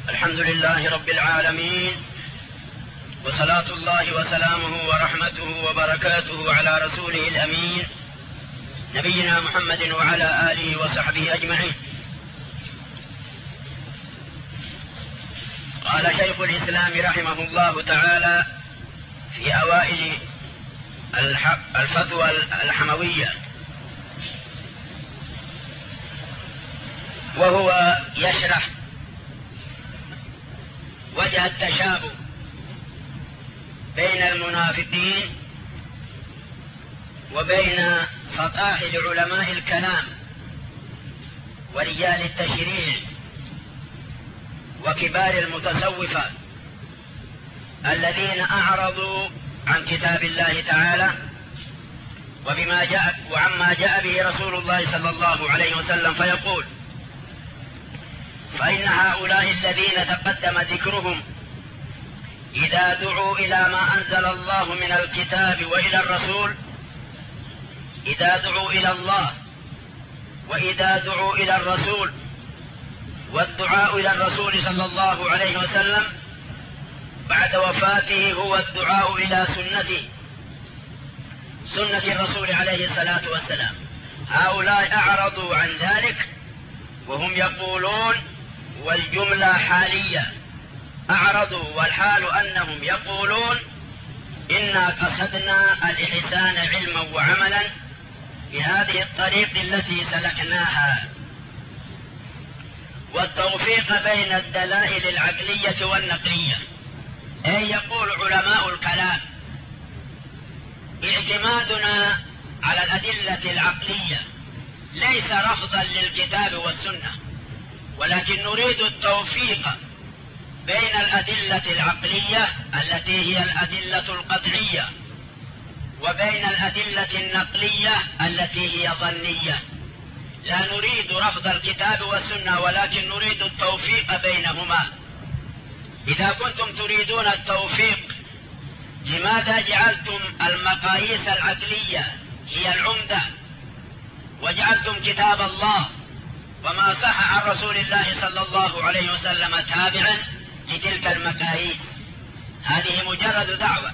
الحمد لله رب العالمين، وصلاة الله وسلامه ورحمته وبركاته على رسوله الأمين نبينا محمد وعلى آله وصحبه أجمعين. قال شيخ الإسلام رحمه الله تعالى في أوائل الفتوى الحموية، وهو يشرح وجه التشابه بين المنافقين وبين فطاحل علماء الكلام ورجال التشريع وكبار المتصوفة الذين أعرضوا عن كتاب الله تعالى وعما جاء به رسول الله صلى الله عليه وسلم، فيقول: فإن هؤلاء الذين تقدم ذكرهم إذا دعوا إلى ما أنزل الله من الكتاب وإلى الرسول، إذا دعوا إلى الله وإذا دعوا إلى الرسول، والدعاء إلى الرسول صلى الله عليه وسلم بعد وفاته هو الدعاء إلى سنة الرسول عليه الصلاة والسلام. هؤلاء أعرضوا عن ذلك وهم يقولون، والجملة حالية، أعرضوا والحال أنهم يقولون: إنا قصدنا الإحسان علما وعملا بهذه الطريق التي سلكناها، والتوفيق بين الدلائل العقلية والنقلية. أي يقول علماء الكلام: اعتمادنا على الأدلة العقلية ليس رفضا للكتاب والسنة، ولكن نريد التوفيق بين الأدلة العقلية التي هي الأدلة القطعية وبين الأدلة النقلية التي هي ظنية. لا نريد رفض الكتاب والسنة، ولكن نريد التوفيق بينهما. إذا كنتم تريدون التوفيق، لماذا جعلتم المقاييس العقلية هي العمدة وجعلتم كتاب الله وما صح عن رسول الله صلى الله عليه وسلم تابعا لتلك المقاييس؟ هذه مجرد دعوة.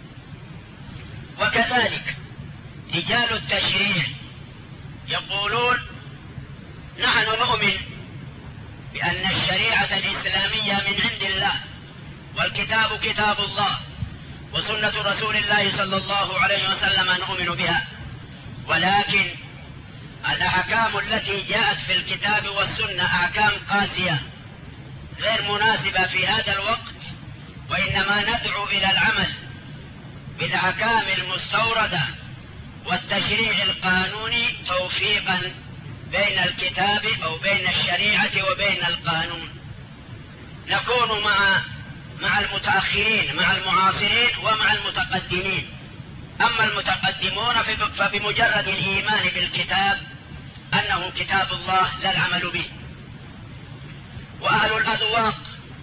وكذلك رجال التشريع يقولون: نحن نؤمن بأن الشريعة الإسلامية من عند الله، والكتاب كتاب الله، وسنة رسول الله صلى الله عليه وسلم نؤمن بها، ولكن الأحكام التي جاءت في الكتاب والسنة أحكام قاسية غير مناسبة في هذا الوقت، وإنما ندعو إلى العمل بالأحكام المستوردة والتشريع القانوني توفيقا بين الكتاب أو بين الشريعة وبين القانون. نكون مع المتأخرين، مع المعاصرين ومع المتقدمين. أما المتقدمون فبمجرد الإيمان بالكتاب أنه كتاب الله لا العمل به. وأهل الأذواق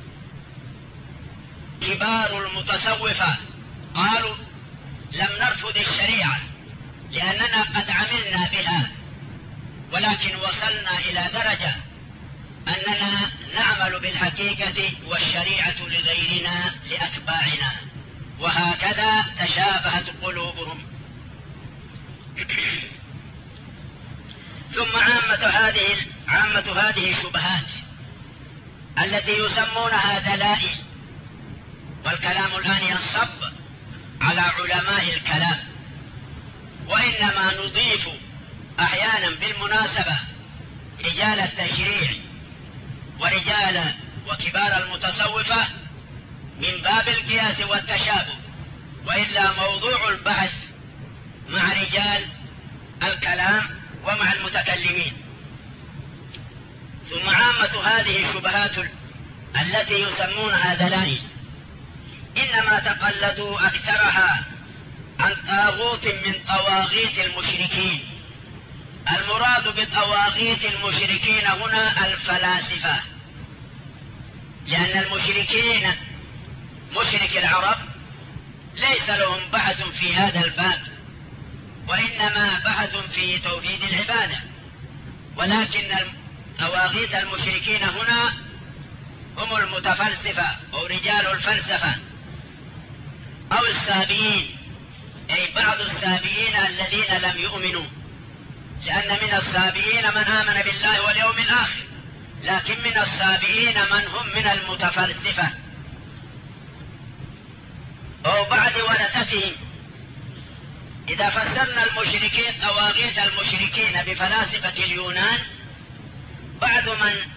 كبار المتصوفة قالوا: لم نرفض الشريعة لأننا قد عملنا بها، ولكن وصلنا إلى درجة أننا نعمل بالحقيقة والشريعة لغيرنا لأتباعنا، وهكذا تشابهت قلوبهم. ثم عامة هذه الشبهات التي يسمونها دلائل، والكلام الآن ينصب على علماء الكلام، وإنما نضيف أحيانا بالمناسبة رجال التشريع ورجال وكبار المتصوفة من باب القياس والتشابه، وإلا موضوع البحث مع رجال الكلام ومع المتكلمين. ثم عامة هذه الشبهات التي يسمونها دلائل إنما تقلدوا أكثرها عن طاغوت من طواغيت المشركين. المراد بطواغيت المشركين هنا الفلاسفة، لأن المشركين مشرك العرب ليس لهم بحث في هذا الباب، وإنما بحث في توحيد العبادة، ولكن طواغيت المشركين هنا هم المتفلسفة أو رجال الفلسفة أو السابئين، أي بعض السابئين الذين لم يؤمنوا، لأن من السابئين من آمن بالله واليوم الآخر، لكن من السابئين من هم من المتفلسفة أو بعد ورثتهم. إذا فسرنا المشركين طواغيت المشركين بفلاسفة اليونان، بعد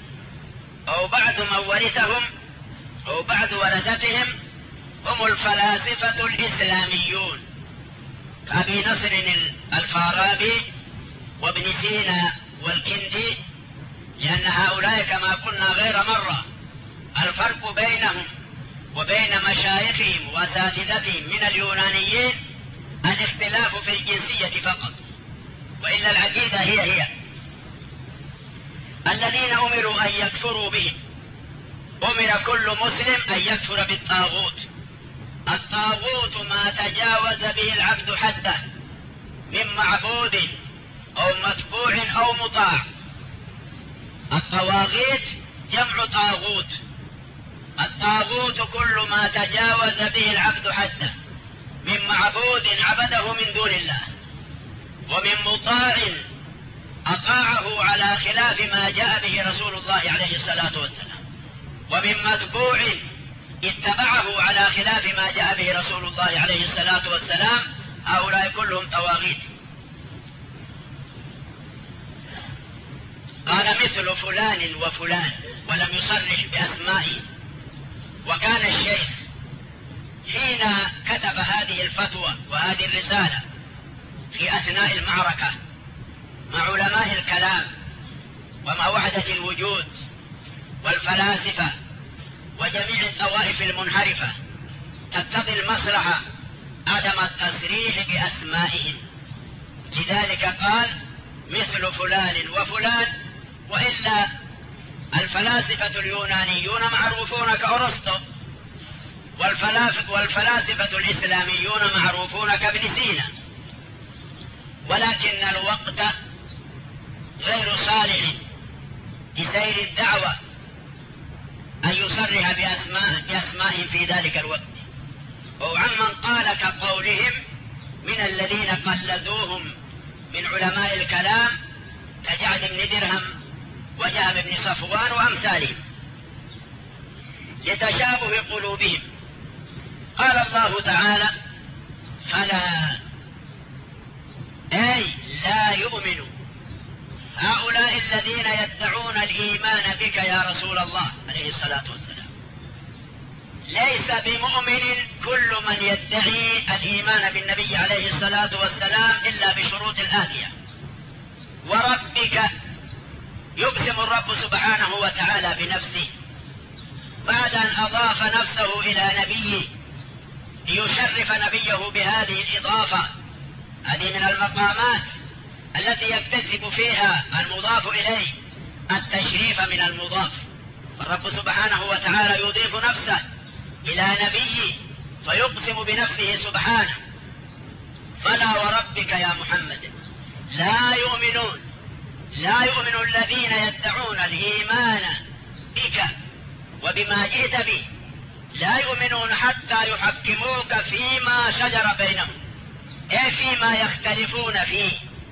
من ورثهم أو بعد ورثتهم هم الفلاسفة الإسلاميون كأبي نصر الفارابي وابن سينا والكندي، لأن هؤلاء كما قلنا غير مرة الفرق بينهم وبين مشايخهم وأساتذتهم من اليونانيين الاختلاف في الجنسية فقط، وإلا العقيدة هي الذين أمروا أن يكفروا بهم. أمر كل مسلم أن يكفر بالطاغوت. الطاغوت ما تجاوز به العبد حده من معبود أو متبوع أو مطاع. الطواغيت جمع طاغوت. الطاغوت كل ما تجاوز به العبد حده من معبود عبده من دون الله، ومن مطاع أطاعه على خلاف ما جاء به رسول الله عليه الصلاة والسلام، ومن متبوع اتبعه على خلاف ما جاء به رسول الله عليه الصلاة والسلام. هؤلاء كلهم طواغيت. قال مثل فلان وفلان ولم يصرح بأسمائه. وكان الشيخ حين كتب هذه الفتوى وهذه الرسالة في أثناء المعركة مع علماء الكلام ومع وحدة الوجود والفلاسفة وجميع الطوائف المنحرفة تقتضي المصلحة عدم التصريح بأسمائهم، لذلك قال مثل فلان وفلان. وإلا الفلاسفة اليونانيون معروفون كأرسطو، والفلاسفة الإسلاميون معروفون كابن سينا، ولكن الوقت غير صالح لسير الدعوة أن يصرح بأسمائهم في ذلك الوقت، أو عمن قال كقولهم من الذين قلدوهم من علماء الكلام كجعد بن درهم وجهم بن صفوان وأمثالهم لتشابه قلوبهم. قال الله تعالى فلا أي لا يؤمنوا هؤلاء الذين يدعون الإيمان بك يا رسول الله عليه الصلاة والسلام. ليس بمؤمن كل من يدعي الإيمان بالنبي عليه الصلاة والسلام إلا بشروط الآتية. وربك يقسم الرب سبحانه وتعالى بنفسه بعد أن أضاف نفسه إلى نبيه ليشرف نبيه بهذه الإضافة. هذه من المقامات التي يكتسب فيها المضاف إليه التشريف من المضاف. فالرب سبحانه وتعالى يضيف نفسه إلى نبيه فيقسم بنفسه سبحانه فلا وربك يا محمد لا يؤمن الذين يدعون الإيمان بك وبما جئت به، لا يؤمنون حتى يحكموك فيما شجر بينهم، أي فيما يختلفون فيه،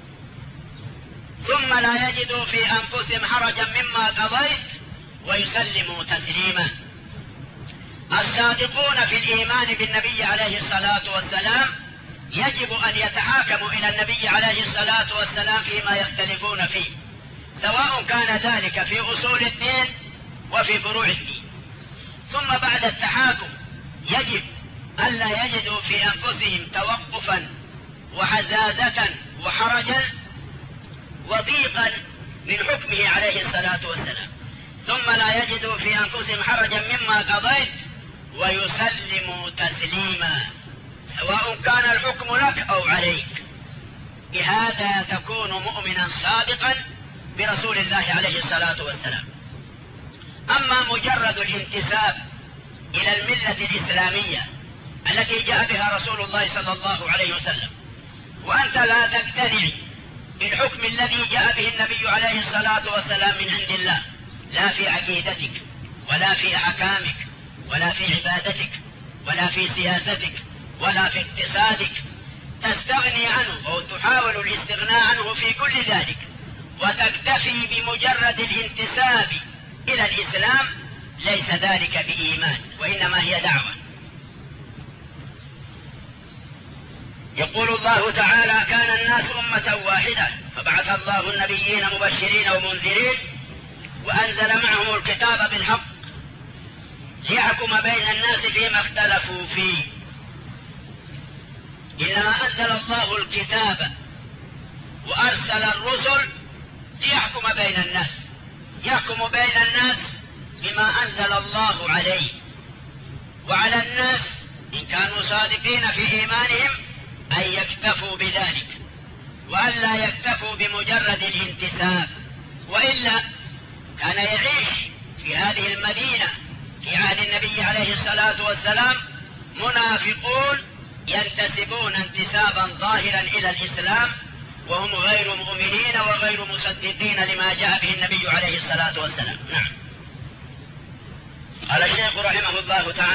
ثم لا يجدوا في أنفسهم حرجا مما قضيت ويسلموا تسليما. الصادقون في الإيمان بالنبي عليه الصلاة والسلام يجب أن يتحاكموا إلى النبي عليه الصلاة والسلام فيما يختلفون فيه، سواء كان ذلك في أصول الدين وفي فروع الدين. ثم بعد التحاكم يجب ألا يجدوا في أنفسهم توقفا وحزازة وحرجا وضيقا من حكمه عليه الصلاة والسلام، ثم لا يجدوا في أنفسهم حرجا مما قضيت ويسلموا تسليما، سواء كان الحكم لك أو عليك. بهذا تكون مؤمنا صادقا برسول الله عليه الصلاة والسلام. أما مجرد الانتساب إلى الملة الإسلامية التي جاء بها رسول الله صلى الله عليه وسلم، وأنت لا تقتنع بالحكم الذي جاء به النبي عليه الصلاة والسلام من عند الله لا في عقيدتك ولا في أحكامك ولا في عبادتك ولا في سياستك ولا في اقتصادك، تستغني عنه أو تحاول الاستغناء عنه في كل ذلك وتكتفي بمجرد الانتساب إلى الإسلام، ليس ذلك بإيمان، وإنما هي دعوة. يقول الله تعالى: كان الناس أمة واحدة فبعث الله النبيين مبشرين ومنذرين وأنزل معهم الكتاب بالحق ليحكم بين الناس فيما اختلفوا فيه. إنما أنزل الله الكتاب وأرسل الرسل ليحكم بين الناس، يحكم بين الناس بما أنزل الله عليه، وعلى الناس إن كانوا صادقين في إيمانهم أن يكتفوا بذلك وأن لا يكتفوا بمجرد الانتساب، وإلا كان يعيش في هذه المدينة في عهد النبي عليه الصلاة والسلام منافقون ينتسبون انتسابا ظاهرا إلى الإسلام وهم غير مؤمنين وغير مصدقين لما جاء به النبي عليه الصلاة والسلام. نعم. قال الشيخ رحمه الله تعالى: